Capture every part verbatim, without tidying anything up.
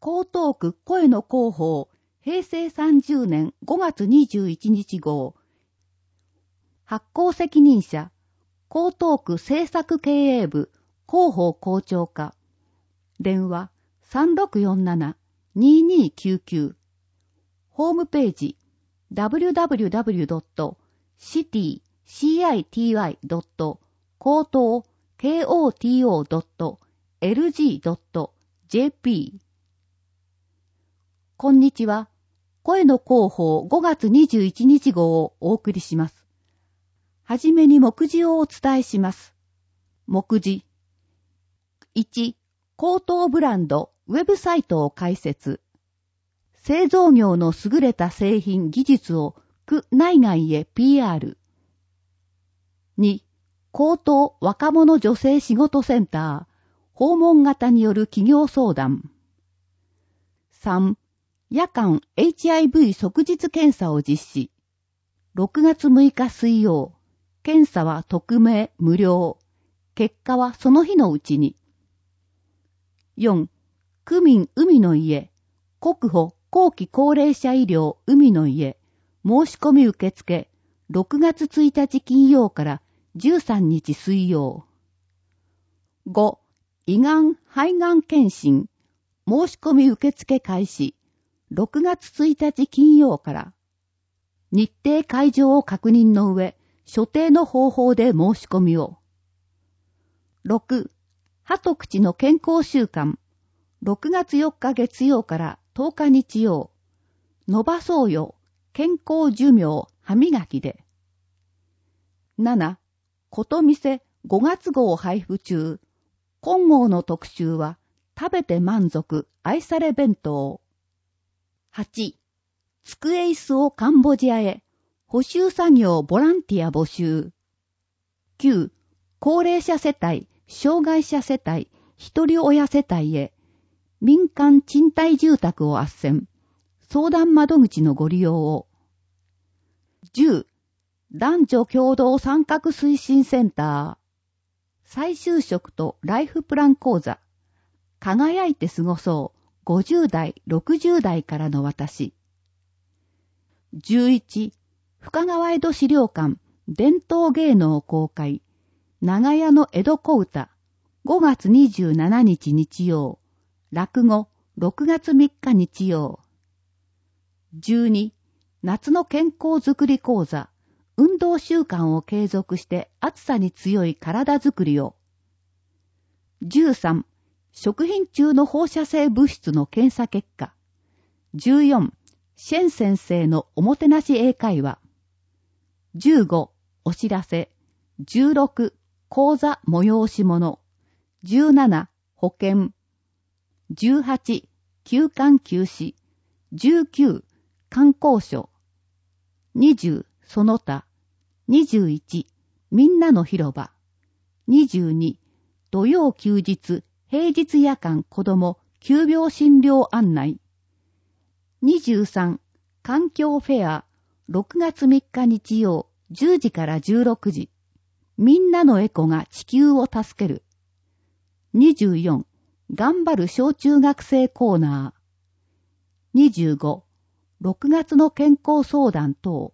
江東区声の広報へいせいさんじゅうねんごがつにじゅういちにち号発行責任者江東区政策経営部広報校長課電話 さんろくよんなな にーにーきゅうきゅう ホームページ ダブリューダブリューダブリュードットシティドットコートードットエルジードットジェーピー こんにちは。声の広報ごがつにじゅういちにち号をお送りします。はじめに目次をお伝えします。目次いち、高等ブランドウェブサイトを開設。製造業の優れた製品技術を区内外へ ピーアール。に、高等若者女性仕事センター訪問型による企業相談。さん、夜間 エイチアイブイ 即日検査を実施。ろくがつむいか水曜。検査は匿名、無料。結果はその日のうちに。よん、区民海の家。国保後期高齢者医療海の家。申し込み受付。ろくがつついたち金曜からじゅうさんにち水曜。ご、胃がん、肺がん検診。申し込み受付開始。ろくがつついたち金曜から。日程会場を確認の上、所定の方法で申し込みを。ろく、歯と口の健康週間。ろくがつよっか月曜からとおか日曜。伸ばそうよ。健康寿命、歯磨きで。なな、ことみせごがつ号配布中。今号の特集は、食べて満足、愛され弁当。はち、机椅子をカンボジアへ。補修作業ボランティア募集。きゅう、高齢者世帯、障害者世帯、一人親世帯へ。民間賃貸住宅を斡旋。相談窓口のご利用を。じゅう、男女共同参画推進センター。再就職とライフプラン講座。輝いて過ごそう。ごじゅうだい、ろくじゅうだいからの私。じゅういち、深川江戸資料館、伝統芸能公開。長屋の江戸小歌。ごがつにじゅうしちにち日曜。落語、ろくがつみっか日曜。じゅうに、夏の健康づくり講座。運動習慣を継続して暑さに強い体づくりを。じゅうさん、食品中の放射性物質の検査結果。じゅうよん、シェン先生のおもてなし英会話。じゅうご、お知らせ。じゅうろく、講座催し物。じゅうなな、保険。じゅうはち、休館休止。じゅうきゅう、観光所。にじゅう、その他。にじゅういち、みんなの広場。にじゅうに、土曜休日、平日夜間子ども急病診療案内。にじゅうさん、環境フェア、ろくがつみっか日曜、じゅうじからじゅうろくじ。みんなのエコが地球を助ける。にじゅうよん、頑張る小中学生コーナー。にじゅうご、ろくがつの健康相談等。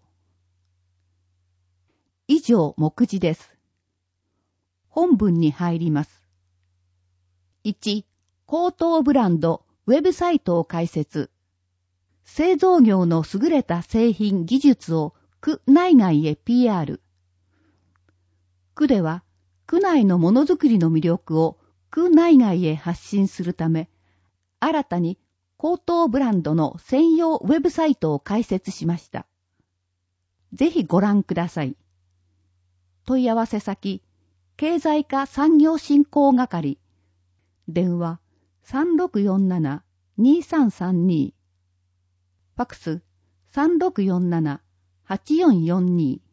以上、目次です。本文に入ります。いち、高等ブランドウェブサイトを開設。製造業の優れた製品技術を区内外へ ピーアール。区では、区内のものづくりの魅力を区内外へ発信するため、新たに高等ブランドの専用ウェブサイトを開設しました。ぜひご覧ください。問い合わせ先、経済課産業振興係。電話 さんろくよんなな にさんさんに。ファクス さんろくよんなな はちよんよんに。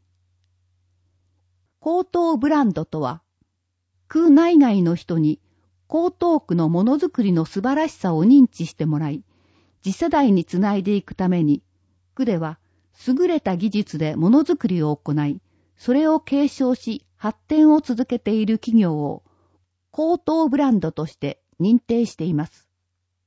高等ブランドとは、区内外の人に江東区のものづくりの素晴らしさを認知してもらい、次世代につないでいくために、区では優れた技術でものづくりを行い、それを継承し発展を続けている企業を高等ブランドとして認定しています。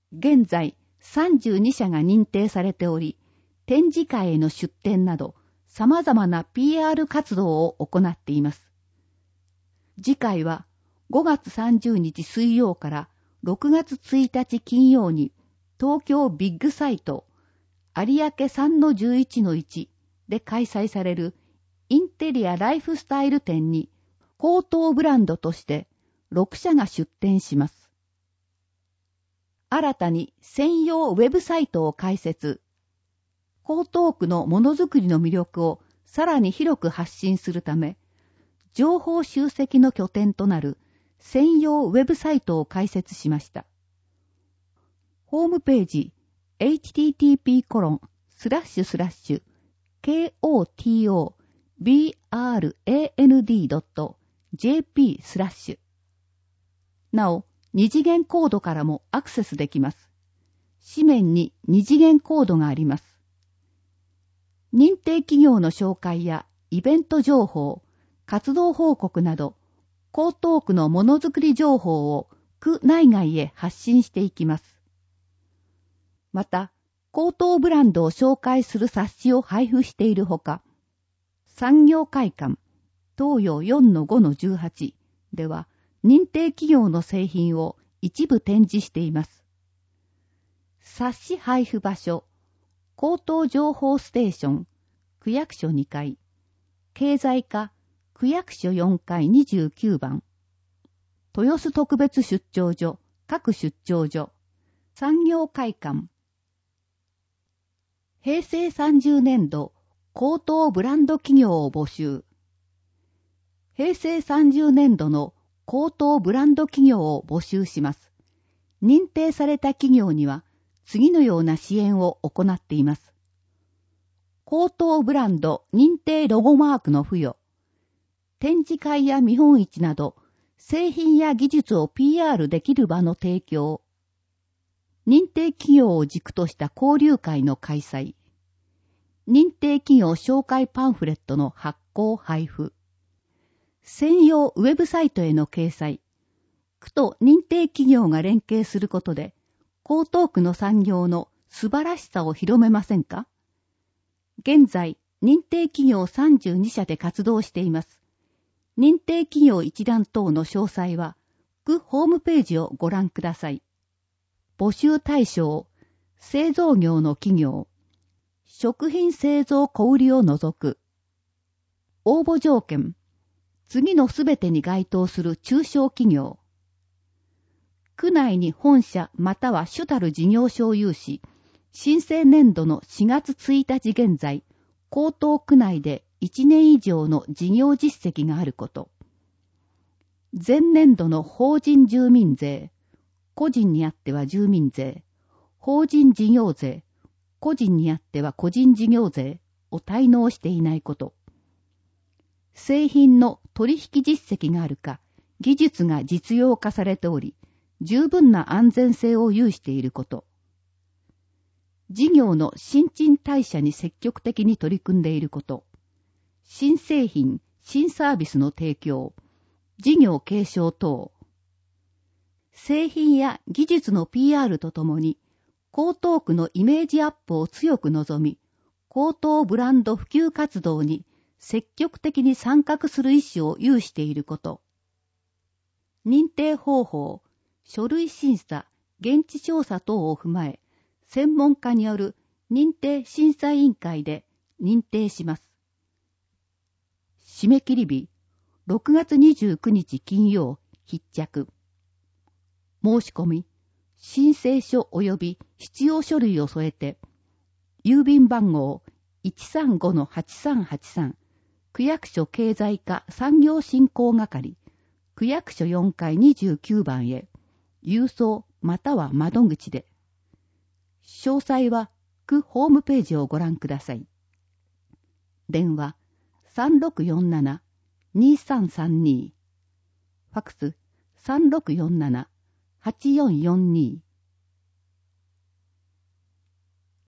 現在さんじゅうにしゃが認定されており、展示会への出展など様々な ピーアール 活動を行っています。次回はごがつさんじゅうにち水曜からろくがつついたち金曜に東京ビッグサイト有明 さんのじゅういちのいち で開催されるインテリアライフスタイル展に高等ブランドとしてろくしゃが出展します。新たに専用ウェブサイトを開設。江東区のものづくりの魅力をさらに広く発信するため、情報集積の拠点となる専用ウェブサイトを開設しました。ホームページ エイチティーティーピーコロンスラッシュスラッシュケーオーティーオービーアールエーエヌディードットジェーピー スラッシュ。なお、二次元コードからもアクセスできます。紙面に二次元コードがあります。認定企業の紹介やイベント情報、活動報告など、江東区のものづくり情報を区内外へ発信していきます。また、江東ブランドを紹介する冊子を配布しているほか、産業会館、東洋 よんのごのじゅうはち では、認定企業の製品を一部展示しています。冊子配布場所、江東情報ステーション、区役所にかい、経済課、区役所よんかいにじゅうきゅうばん、豊洲特別出張所、各出張所、産業会館。平成さんじゅうねんど、江東ブランド企業を募集。平成さんじゅうねんどの江東ブランド企業を募集します。認定された企業には次のような支援を行っています。江東ブランド認定ロゴマークの付与、展示会や見本市など製品や技術を ピーアール できる場の提供、認定企業を軸とした交流会の開催、認定企業紹介パンフレットの発行配布、専用ウェブサイトへの掲載、区と認定企業が連携することで、江東区の産業の素晴らしさを広めませんか？現在、認定企業さんじゅうにしゃで活動しています。認定企業一覧等の詳細は、区ホームページをご覧ください。募集対象、製造業の企業、食品製造小売を除く。応募条件、次のすべてに該当する中小企業。区内に本社または主たる事業所を有し、申請年度のしがつついたち現在、江東区内でいちねん以上の事業実績があること。前年度の法人住民税、個人にあっては住民税、法人事業税、個人にあっては個人事業税を滞納していないこと。製品の取引実績があるか、技術が実用化されており、十分な安全性を有していること。事業の新陳代謝に積極的に取り組んでいること。新製品、新サービスの提供、事業継承等。製品や技術の ピーアール とともに、江東区のイメージアップを強く望み、江東ブランド普及活動に積極的に参画する意思を有していること。認定方法、書類審査、現地調査等を踏まえ、専門家による認定審査委員会で認定します。締め切り日、ろくがつにじゅうくにち金曜、必着。申し込み、申請書及び必要書類を添えて、郵便番号 いちさんごのはちさんはちさん、区役所経済課産業振興係、区役所よんかいにじゅうきゅうばんへ、郵送または窓口で。詳細は区ホームページをご覧ください。電話 さんろくよんななにさんさんに、ファクス さんろくよんななはちよんよんに。